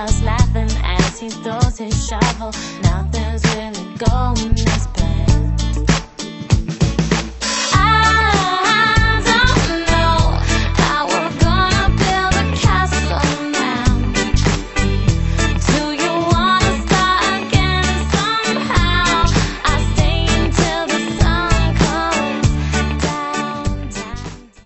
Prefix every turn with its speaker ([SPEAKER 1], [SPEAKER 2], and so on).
[SPEAKER 1] us laughing as he throws his shovel. Nothing's really going as planned.